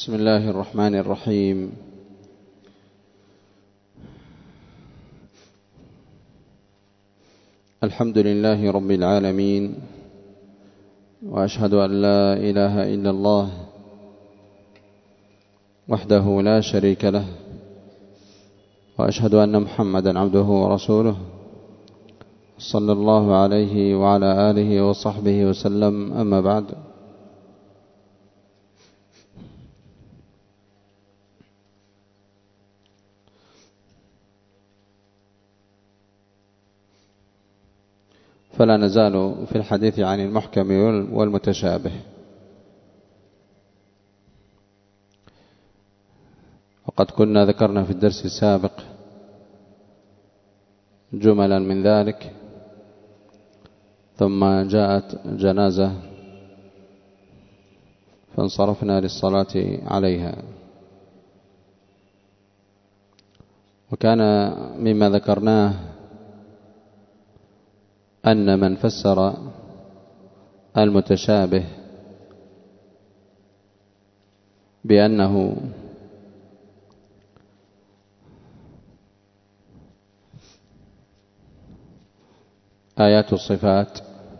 بسم الله الرحمن الرحيم. الحمد لله رب العالمين، وأشهد أن لا إله إلا الله وحده لا شريك له، وأشهد أن محمدا عبده ورسوله صلى الله عليه وعلى آله وصحبه وسلم. أما بعد، فلا نزال في الحديث عن المحكم والمتشابه. وقد كنا ذكرنا في الدرس السابق جملا من ذلك، ثم جاءت جنازة فانصرفنا للصلاة عليها. وكان مما ذكرناه أن من فسر المتشابه بأنه آيات الصفات،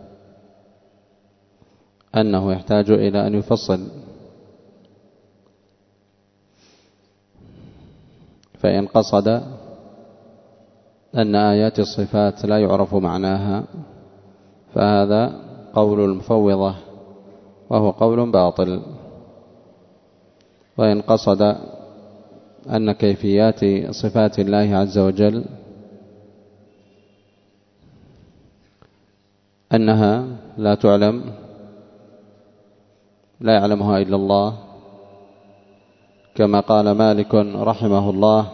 أنه يحتاج إلى أن يفصل، فإن قصد أن آيات الصفات لا يعرف معناها فهذا قول المفوضة وهو قول باطل. وإن قصد أن كيفيات صفات الله عز وجل أنها لا تعلم، لا يعلمها إلا الله، كما قال مالك رحمه الله،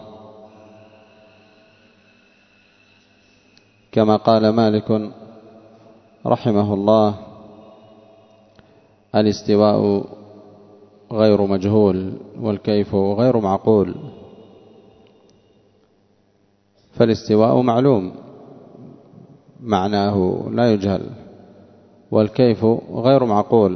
الاستواء غير مجهول والكيف غير معقول. فالاستواء معلوم معناه لا يجهل، والكيف غير معقول،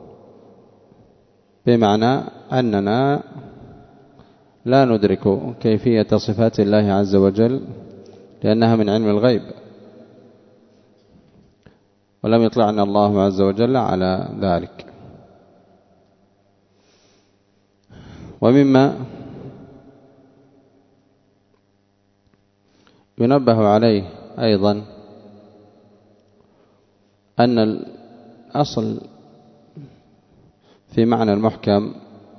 بمعنى أننا لا ندرك كيفية صفات الله عز وجل لأنها من علم الغيب، ولم يطلعنا الله عز وجل على ذلك. ومما ينبه عليه أيضا أن الأصل في معنى المحكم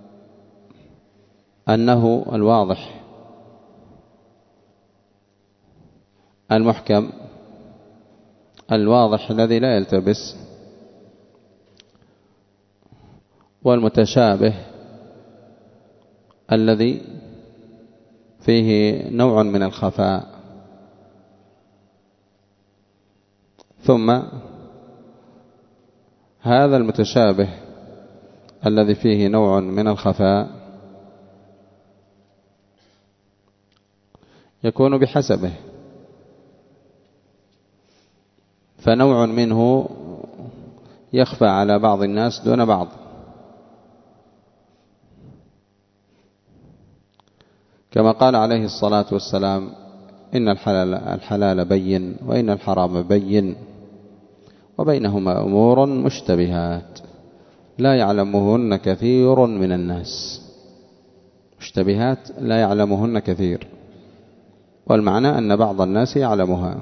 أنه الواضح. المحكم الواضح الذي لا يلتبس، والمتشابه الذي فيه نوع من الخفاء. ثم هذا المتشابه الذي فيه نوع من الخفاء يكون بحسبه، فنوع منه يخفى على بعض الناس دون بعض، كما قال عليه الصلاة والسلام: إن الحلال بين وإن الحرام بين وبينهما أمور مشتبهات لا يعلمهن كثير من الناس. مشتبهات لا يعلمهن كثير، والمعنى أن بعض الناس يعلمها،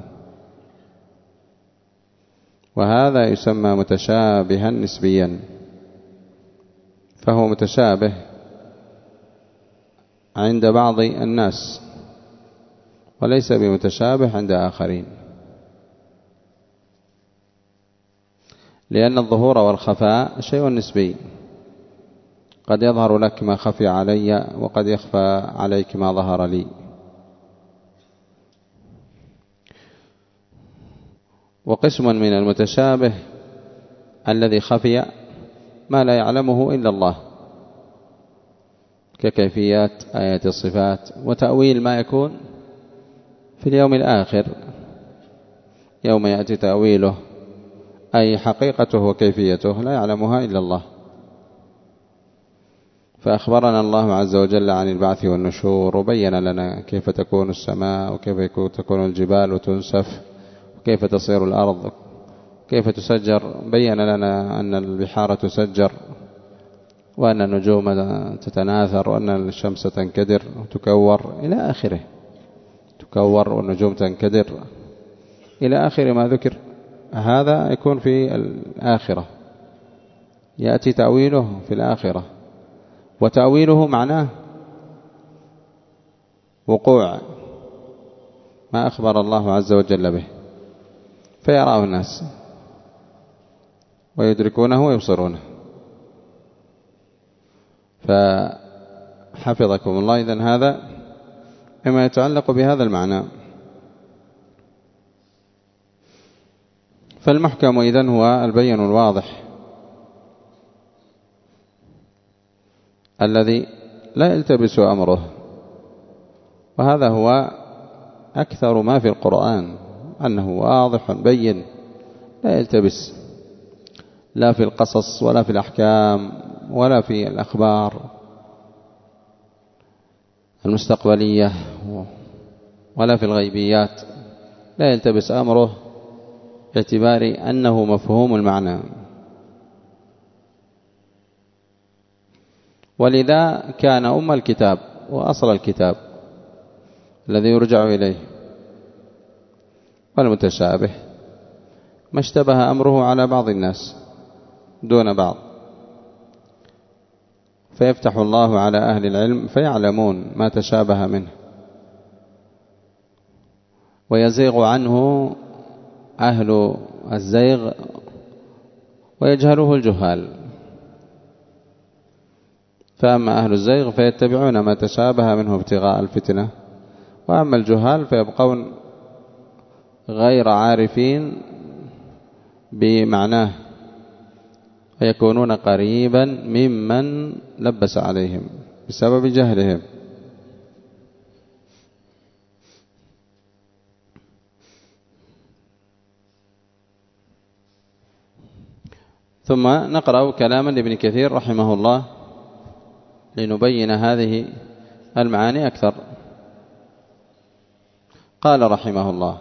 وهذا يسمى متشابها نسبيا، فهو متشابه عند بعض الناس وليس بمتشابه عند آخرين، لأن الظهور والخفاء شيء نسبي، قد يظهر لك ما خفي علي وقد يخفى عليك ما ظهر لي. وقسم من المتشابه الذي خفي ما لا يعلمه إلا الله، ككيفيات آيات الصفات، وتأويل ما يكون في اليوم الآخر يوم يأتي تأويله، أي حقيقته وكيفيته لا يعلمها إلا الله. فأخبرنا الله عز وجل عن البعث والنشور، وبين لنا كيف تكون السماء، وكيف تكون الجبال وتنسف، وكيف تصير الأرض، كيف تسجر. بين لنا أن البحار تسجر، وأن النجوم تتناثر، وأن الشمس تنكدر وتكور إلى آخره، تكور والنجوم تنكدر إلى آخر ما ذكر. هذا يكون في الآخرة، يأتي تأويله في الآخرة، وتأويله معناه وقوع ما أخبر الله عز وجل به، فيراه الناس ويدركونه ويبصرونه. فحفظكم الله. إذن هذا مما يتعلق بهذا المعنى. فالمحكم إذن هو البين الواضح الذي لا يلتبس أمره، وهذا هو أكثر ما في القرآن، أنه واضح بين لا يلتبس، لا في القصص ولا في الأحكام ولا في الأخبار المستقبلية ولا في الغيبيات، لا يلتبس أمره باعتبار أنه مفهوم المعنى. ولذا كان أم الكتاب وأصل الكتاب الذي يرجع إليه، والمتشابه ما اشتبه أمره على بعض الناس دون بعض، فيفتح الله على أهل العلم فيعلمون ما تشابه منه، ويزيغ عنه أهل الزيغ ويجهله الجهال. فأما أهل الزيغ فيتبعون ما تشابه منه ابتغاء الفتنة، وأما الجهال فيبقون غير عارفين بمعناه، ويكونون قريبا ممن لبس عليهم بسبب جهلهم. ثم نقرأ كلاما لابن كثير رحمه الله لنبين هذه المعاني أكثر. قال رحمه الله: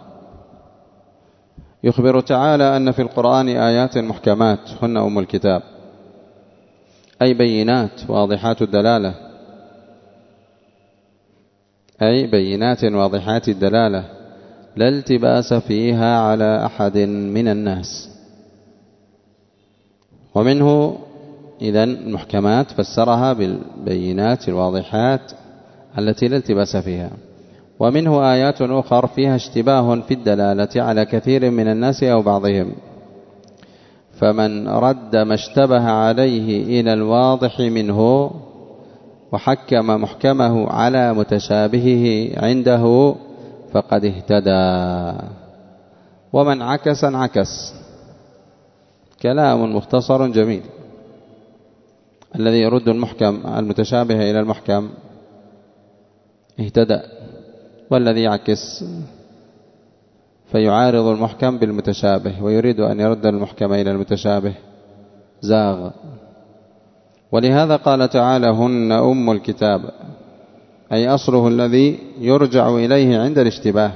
يخبر تعالى أن في القرآن آيات محكمات هن أم الكتاب، أي بينات واضحات الدلالة، أي بينات واضحات الدلالة لا التباس فيها على أحد من الناس. ومنه إذن المحكمات فسرها بالبينات الواضحات التي لا التباس فيها. ومنه آيات أخرى فيها اشتباه في الدلالة على كثير من الناس أو بعضهم، فمن رد ما اشتبه عليه إلى الواضح منه وحكم محكمه على متشابهه عنده فقد اهتدى، ومن عكس انعكس. كلام مختصر جميل. الذي يرد المحكم المتشابه إلى المحكم اهتدى، والذي يعكس فيعارض المحكم بالمتشابه ويريد أن يرد المحكم إلى المتشابه زاغ. ولهذا قال تعالى: هن أم الكتاب، أي أصله الذي يرجع إليه عند الاشتباه.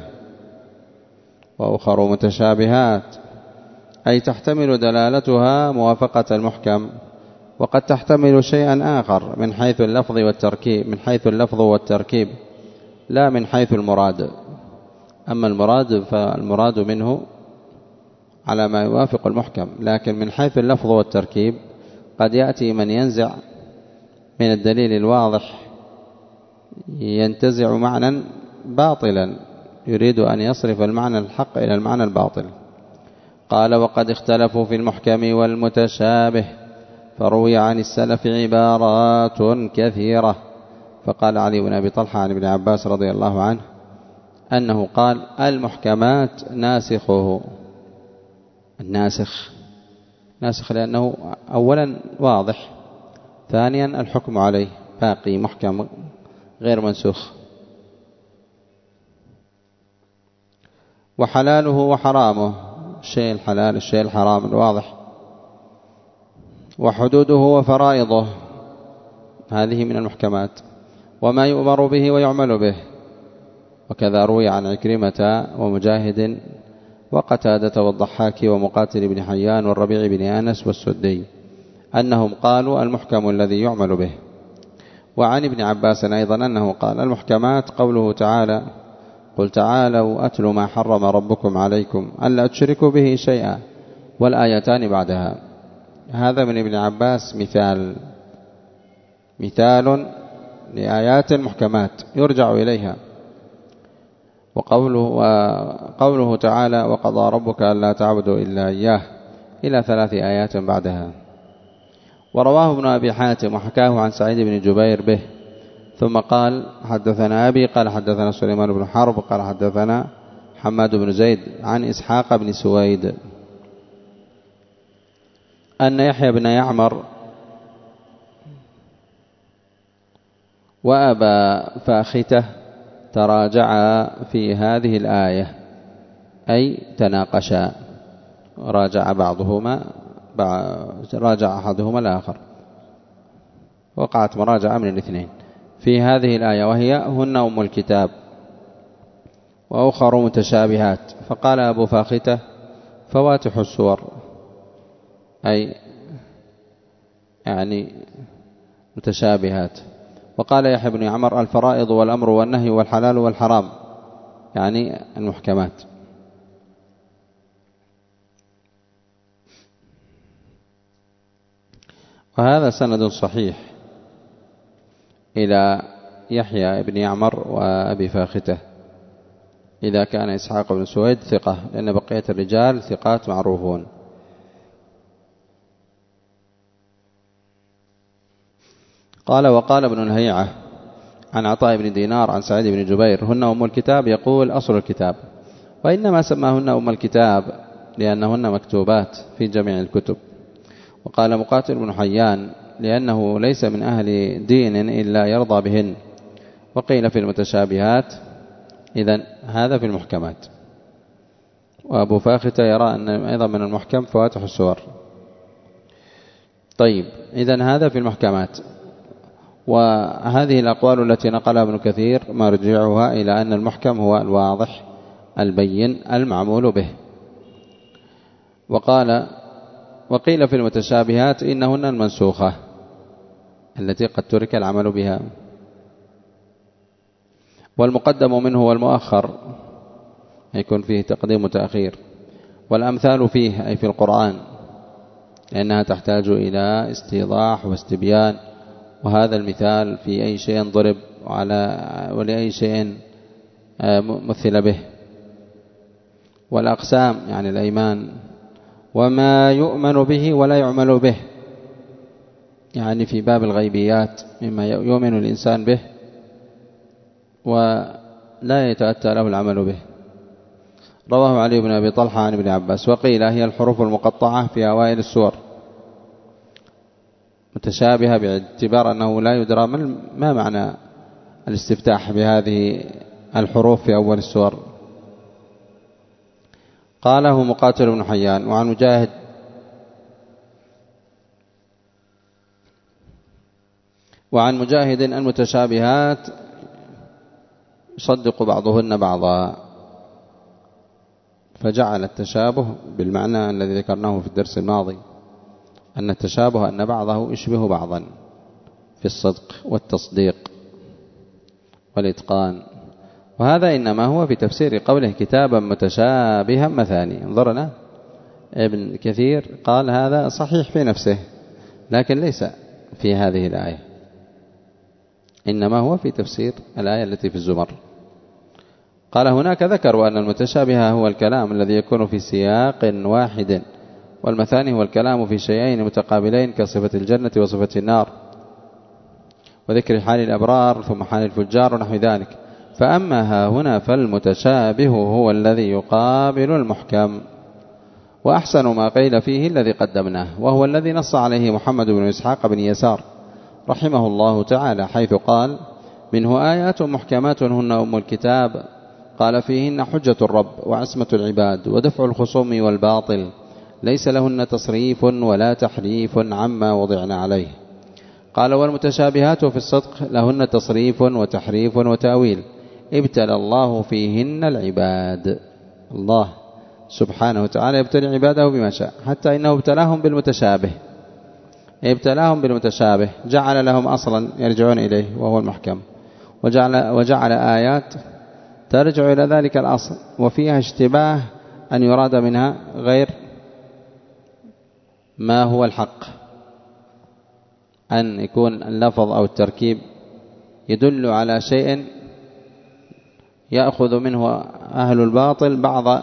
وأخر متشابهات، أي تحتمل دلالتها موافقة المحكم، وقد تحتمل شيئا آخر من حيث اللفظ والتركيب، من حيث اللفظ والتركيب لا من حيث المراد. أما المراد فالمراد منه على ما يوافق المحكم، لكن من حيث اللفظ والتركيب قد يأتي من ينزع من الدليل الواضح، ينتزع معنى باطلا يريد أن يصرف المعنى الحق إلى المعنى الباطل. قال: وقد اختلفوا في المحكم والمتشابه، فروي عن السلف عبارات كثيرة. فقال علي بن أبي طلحة عن ابن عباس رضي الله عنه أنه قال: المحكمات ناسخه. الناسخ ناسخ لأنه أولا واضح، ثانيا الحكم عليه باقي محكم غير منسوخ. وحلاله وحرامه، الشيء الحلال الشيء الحرام الواضح. وحدوده وفرائضه، هذه من المحكمات. وما يؤمر به ويعمل به، وكذا روي عن عكرمة ومجاهد وقتادة والضحاك ومقاتل بن حيان والربيع بن أنس والسدي أنهم قالوا المحكم الذي يعمل به. وعن ابن عباس أيضا أنه قال المحكمات قوله تعالى قل تعالوا أتل ما حرم ربكم عليكم ألا تشركوا به شيئا، والآيتان بعدها. هذا من ابن عباس مثال لآيات محكمات يرجع إليها. وقوله تعالى وقضى ربك ألا تعبدوا إلا إياه إلى 3 آيات بعدها. ورواه ابن أبي حاتم وحكاه عن سعيد بن جبير به، ثم قال حدثنا أبي قال حدثنا سليمان بن حرب قال حدثنا حماد بن زيد عن إسحاق بن سويد أن يحيى بن يعمر وأبا فاختة تراجعا في هذه الآية، أي تناقشا، راجع أحدهما الآخر، وقعت مراجعة من الاثنين في هذه الآية، وهي هن أم الكتاب وأخر متشابهات. فقال أبو فاختة فواتح السور، أي يعني متشابهات. وقال يحيى بن يعمر الفرائض والأمر والنهي والحلال والحرام، يعني المحكمات. وهذا سند صحيح إلى يحيى بن يعمر وأبي فاختة إذا كان إسحاق بن سويد ثقة، لأن بقية الرجال ثقات معروفون. قال وقال ابن الهيعة عن عطاء بن دينار عن سعيد بن جبير هن أم الكتاب، يقول أصل الكتاب، وإنما سماهن أم الكتاب لأنهن مكتوبات في جميع الكتب. وقال مقاتل بن حيان لأنه ليس من أهل دين إلا يرضى بهن. وقيل في المتشابهات، إذن هذا في المحكمات. وأبو فاختة يرى أن أيضا من المحكم فواتح السور. طيب، إذن هذا في المحكمات. وهذه الأقوال التي نقلها ابن كثير مرجعها إلى أن المحكم هو الواضح البين المعمول به. وقيل في المتشابهات إنهن المنسوخة التي قد ترك العمل بها. والمقدم منه والمؤخر يكون فيه تقديم وتأخير. والأمثال فيه أي في القرآن، لأنها تحتاج إلى استيضاح واستبيان، وهذا المثال في أي شيء ضرب ولأي شيء مثل به. والأقسام يعني الأيمان، وما يؤمن به ولا يعمل به، يعني في باب الغيبيات مما يؤمن الإنسان به ولا يتأتى له العمل به. رواه علي بن أبي طلحة عن ابن عباس. وقيل هي الحروف المقطعة في أوائل السور، متشابهة باعتبار أنه لا يدرى ما معنى الاستفتاح بهذه الحروف في أول السور. قاله مقاتل بن حيان. وعن مجاهد المتشابهات يصدق بعضهن بعضا، فجعل التشابه بالمعنى الذي ذكرناه في الدرس الماضي، أن التشابه أن بعضه يشبه بعضا في الصدق والتصديق والإتقان. وهذا إنما هو في تفسير قوله كتابا متشابها مثاني. انظرنا ابن كثير قال هذا صحيح في نفسه، لكن ليس في هذه الآية، إنما هو في تفسير الآية التي في الزمر. قال هناك ذكروا أن المتشابه هو الكلام الذي يكون في سياق واحد، والمثاني هو الكلام في شيئين متقابلين كصفة الجنة وصفة النار، وذكر حال الأبرار ثم حال الفجار ونحو ذلك. فأما ها هنا فالمتشابه هو الذي يقابل المحكم. وأحسن ما قيل فيه الذي قدمناه، وهو الذي نص عليه محمد بن إسحاق بن يسار رحمه الله تعالى، حيث قال منه آيات محكمات هن أم الكتاب، قال فيهن حجة الرب وعصمة العباد ودفع الخصوم والباطل، ليس لهن تصريف ولا تحريف عما وضعنا عليه. قال والمتشابهات في الصدق لهن تصريف وتحريف وتأويل ابتلى الله فيهن العباد. الله سبحانه وتعالى يبتلي عباده بما شاء، حتى إنه ابتلاهم بالمتشابه، جعل لهم أصلا يرجعون إليه وهو المحكم، وجعل آيات ترجع إلى ذلك الأصل وفيها اشتباه أن يراد منها غير ما هو الحق، أن يكون اللفظ أو التركيب يدل على شيء يأخذ منه أهل الباطل بعض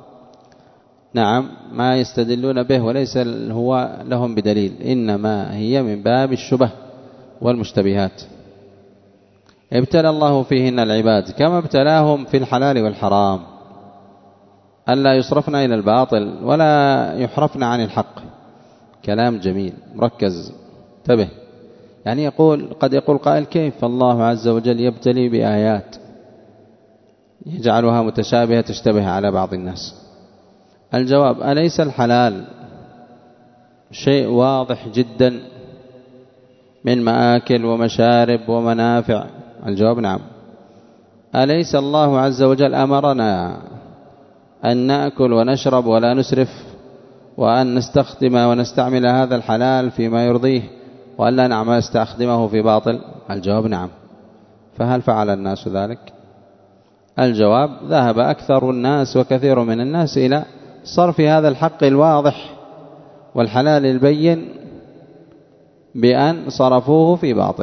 ما يستدلون به وليس هو لهم بدليل، إنما هي من باب الشبه والمشتبهات. ابتلى الله فيهن العباد كما ابتلاهم في الحلال والحرام، ألا يصرفن إلى الباطل ولا يحرفن عن الحق. كلام جميل مركز، انتبه. يعني قد يقول قائل كيف الله عز وجل يبتلي بآيات يجعلها متشابهة تشتبه على بعض الناس؟ الجواب: أليس الحلال شيء واضح جدا من مآكل ومشارب ومنافع؟ الجواب: نعم. أليس الله عز وجل أمرنا أن نأكل ونشرب ولا نسرف، وأن نستخدم ونستعمل هذا الحلال فيما يرضيه، وأن لا نستخدمه في باطل؟ الجواب: نعم. فهل فعل الناس ذلك؟ الجواب: ذهب أكثر الناس وكثير من الناس إلى صرف هذا الحق الواضح والحلال البين بأن صرفوه في باطل،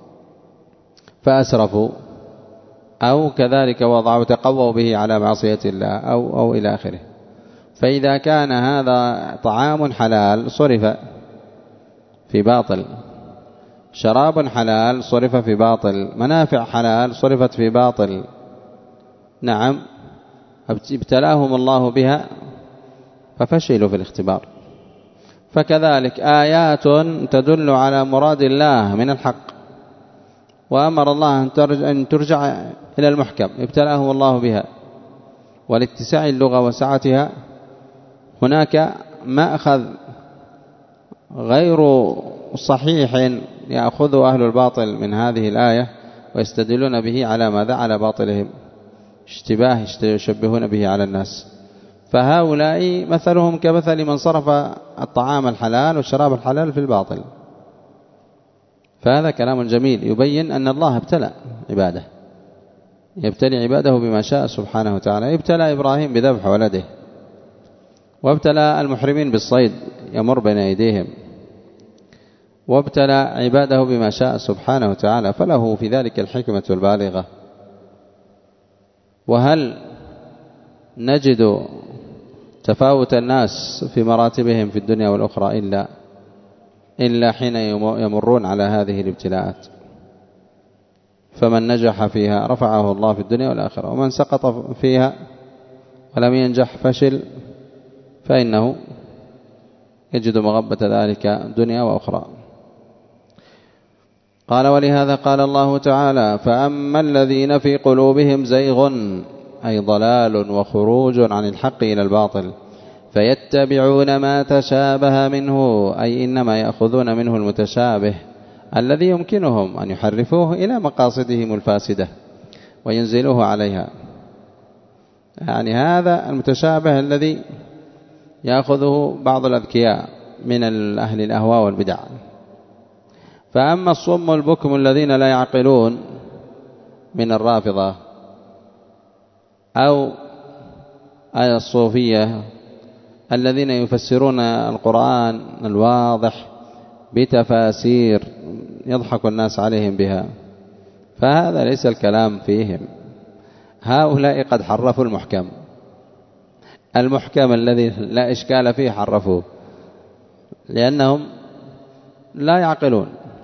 فأسرفوا أو كذلك وضعوا تقووا به على معصية الله أو إلى آخره. فإذا كان هذا طعام حلال صرف في باطل، شراب حلال صرف في باطل، منافع حلال صرفت في باطل، نعم، ابتلاهم الله بها ففشلوا في الاختبار. فكذلك آيات تدل على مراد الله من الحق وأمر الله أن ترجع إلى المحكم، ابتلاهم الله بها. ولاتساع اللغة وسعتها هناك مأخذ غير صحيح يأخذ أهل الباطل من هذه الآية ويستدلون به على ماذا؟ على باطلهم، اشتباه يشبهون به على الناس. فهؤلاء مثلهم كمثل من صرف الطعام الحلال والشراب الحلال في الباطل. فهذا كلام جميل يبين أن الله ابتلى عباده، يبتلي عباده بما شاء سبحانه وتعالى. ابتلى إبراهيم بذبح ولده، وابتلى المحرمين بالصيد يمر بين أيديهم، وابتلى عباده بما شاء سبحانه وتعالى، فله في ذلك الحكمة البالغة. وهل نجد تفاوت الناس في مراتبهم في الدنيا والأخرى إلا حين يمرون على هذه الابتلاءات؟ فمن نجح فيها رفعه الله في الدنيا والآخرة، ومن سقط فيها ولم ينجح فشل فإنه يجد مغبة ذلك دنيا وأخرى. قال: ولهذا قال الله تعالى: فأما الذين في قلوبهم زيغ، أي ضلال وخروج عن الحق إلى الباطل، فيتبعون ما تشابه منه، أي إنما يأخذون منه المتشابه الذي يمكنهم أن يحرفوه إلى مقاصدهم الفاسدة وينزلوه عليها. يعني هذا المتشابه الذي يأخذه بعض الأذكياء من أهل الأهواء والبدع. فأما الصم البكم الذين لا يعقلون من الرافضة أو الصوفية الذين يفسرون القرآن الواضح بتفاسير يضحك الناس عليهم بها، فهذا ليس الكلام فيهم. هؤلاء قد حرفوا المحكم الذي لا إشكال فيه حرفوه، لأنهم لا يعقلون.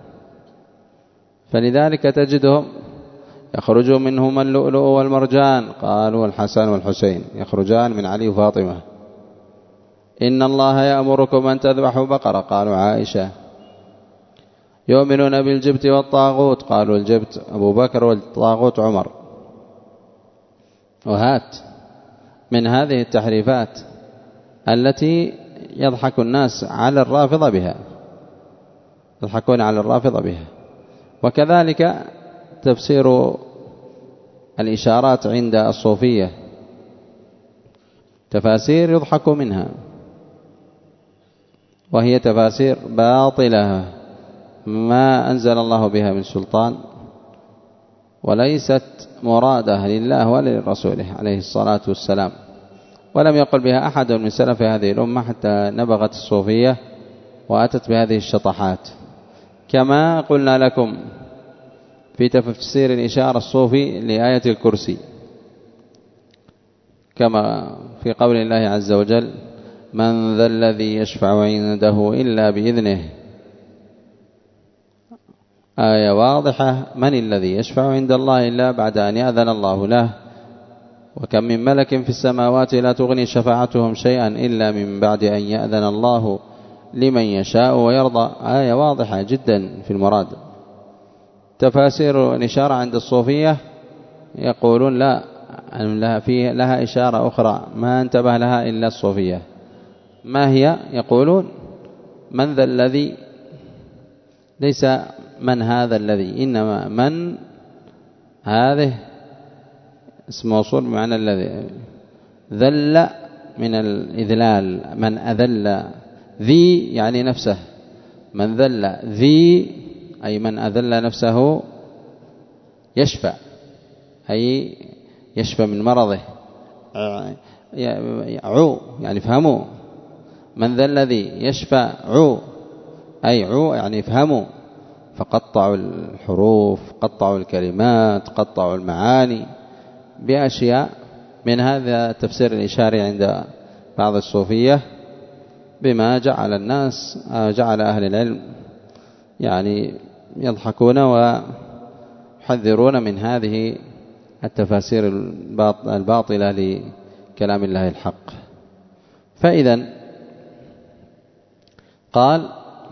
فلذلك تجدهم يخرج منهما اللؤلؤ والمرجان، قالوا الحسن والحسين يخرجان من علي وفاطمة. إن الله يأمركم أن تذبحوا بقرة، قالوا عائشة. يؤمنون بالجبت والطاغوت، قالوا الجبت أبو بكر والطاغوت عمر. وهات من هذه يضحكون على الرافضة بها. وكذلك تفسير الإشارات عند الصوفية تفاسير يضحك منها، وهي تفاسير باطلة ما أنزل الله بها من سلطان، وليست مرادة لله ولا لرسوله عليه الصلاة والسلام، ولم يقل بها أحد من سلف هذه الأمة حتى نبغت الصوفية وأتت بهذه الشطحات. كما قلنا لكم في تفسير الإشارة الصوفي لآية الكرسي، كما في قول الله عز وجل: من ذا الذي يشفع عنده إلا بإذنه. آية واضحة: من الذي يشفع عند الله إلا بعد أن يأذن الله له، وكم من ملك في السماوات لا تغني شفاعتهم شيئا إلا من بعد أن يأذن الله لمن يشاء ويرضى. آية واضحة جدا في المراد. تفاسير الإشارة عند الصوفية يقولون لا، لها إشارة أخرى ما انتبه لها إلا الصوفية. ما هي؟ يقولون: من ذا الذي، ليس من هذا الذي، إنما من هذه اسم موصول بمعنى الذي، ذل من الإذلال، من أذل، ذي يعني نفسه، من ذل ذي أي من أذل نفسه يشفع، أي يشفى من مرضه. عو يعني فهموا، من ذا الذي يشفى عو أي عو يعني فهموا، فقطعوا الحروف، قطعوا الكلمات، قطعوا المعاني بأشياء من هذا التفسير الإشاري عند بعض الصوفية، بما جعل الناس جعل أهل العلم يعني يضحكون ويحذرون من هذه التفاسير الباطلة لكلام الله الحق. فإذا قال: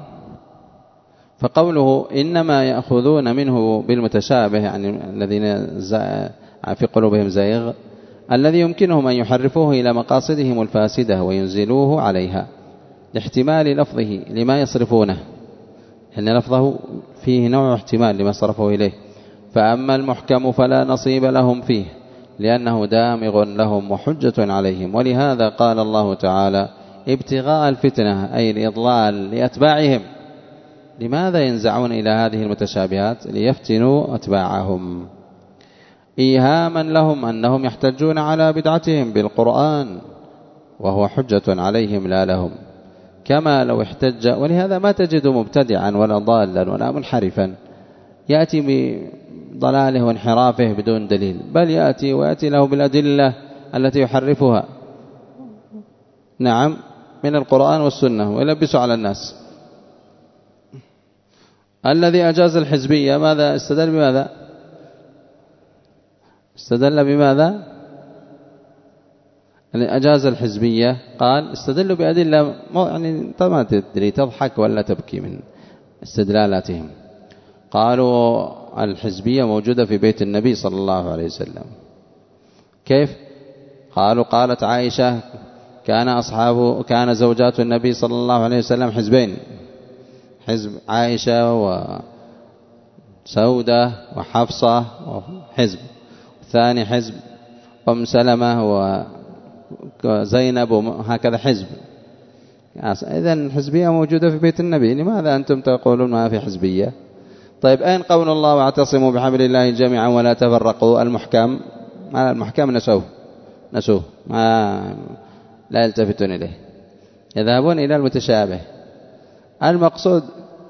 فقوله إنما يأخذون منه بالمتشابه، يعني الذين في قلوبهم زيغ، الذي يمكنهم أن يحرفوه إلى مقاصدهم الفاسدة وينزلوه عليها لاحتمال لفظه لما يصرفونه، لأن لفظه فيه نوع احتمال لما صرفه إليه. فأما المحكم فلا نصيب لهم فيه لأنه دامغ لهم وحجة عليهم. ولهذا قال الله تعالى: ابتغاء الفتنة أي الإضلال لأتباعهم. لماذا ينزعون إلى هذه المتشابهات؟ ليفتنوا أتباعهم، إيهاما لهم أنهم يحتجون على بدعتهم بالقرآن وهو حجة عليهم لا لهم، كما لو احتج. ولهذا ما تجد مبتدعا ولا ضالا ولا منحرفا يأتي بضلاله وانحرافه بدون دليل، بل يأتي له بالأدلة التي يحرفها نعم من القرآن والسنة ويلبس على الناس. الذي أجاز الحزبية ماذا استدل بماذا؟ استدل بماذا؟ أجاز الحزبية قال استدلوا بأدلة، يعني ما تدري تضحك ولا تبكي من استدلالاتهم. قالوا الحزبية موجودة في بيت النبي صلى الله عليه وسلم. كيف؟ قالوا قالت عائشة كان زوجات النبي صلى الله عليه وسلم حزبين، حزب عائشة وسودة وحفصة وحزب ثاني، حزب أم سلمة وزينب وهكذا حزب. إذن الحزبية موجودة في بيت النبي، لماذا أنتم تقولون ما في حزبية؟ طيب أين قول الله واعتصموا بحبل الله جميعا ولا تفرقوا؟ المحكم نسوه لا يلتفتون إليه، يذهبون إلى المتشابه. المقصود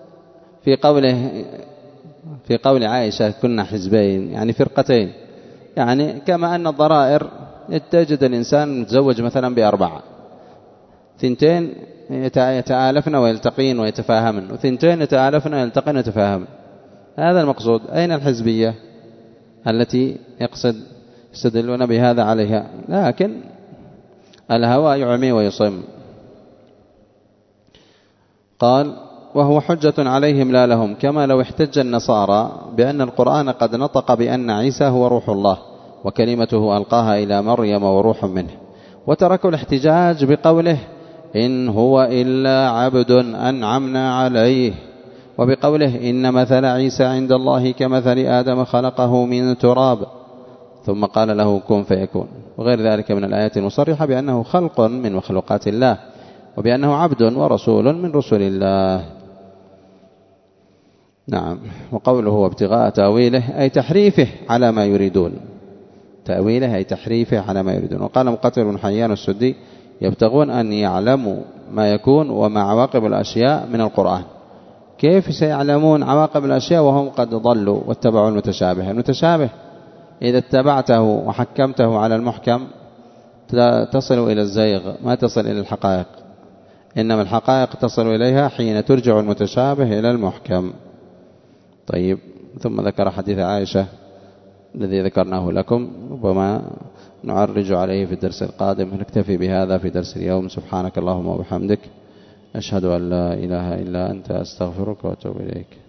في قول عائشة كنا حزبين يعني فرقتين، يعني كما أن الضرائر يتجد الإنسان متزوج مثلا ب4، 2 يتآلفن ويلتقين ويتفاهمن، و2 يتآلفن ويلتقين ويتفاهمن. هذا المقصود. أين الحزبية التي يستدلون بهذا عليها؟ لكن الهوى يعمي ويصم. قال: وهو حجة عليهم لا لهم، كما لو احتج النصارى بأن القرآن قد نطق بأن عيسى هو روح الله وكلمته ألقاها إلى مريم وروح منه، وتركوا الاحتجاج بقوله إن هو إلا عبد أنعمنا عليه وبقوله إن مثل عيسى عند الله كمثل آدم خلقه من تراب ثم قال له كن فيكون، وغير ذلك من الآيات المصرحة بأنه خلق من مخلوقات الله، وبأنه عبد ورسول من رسل الله. نعم. وقوله وابتغاء تأويله أي تحريفه على ما يريدون، تأويله أي تحريفه على ما يريدون. وقال مقاتل بن حيان السدي يبتغون أن يعلموا ما يكون وما عواقب الأشياء من القرآن. كيف سيعلمون عواقب الأشياء وهم قد ضلوا واتبعوا المتشابه؟ المتشابه إذا اتبعته وحكمته على المحكم تصل إلى الزيغ، ما تصل إلى الحقائق، إنما الحقائق تصل إليها حين ترجع المتشابه إلى المحكم. طيب، ثم ذكر حديث عائشة الذي ذكرناه لكم، ربما نعرج عليه في الدرس القادم. نكتفي بهذا في درس اليوم. سبحانك اللهم وبحمدك، أشهد أن لا إله إلا أنت، أستغفرك وأتوب إليك.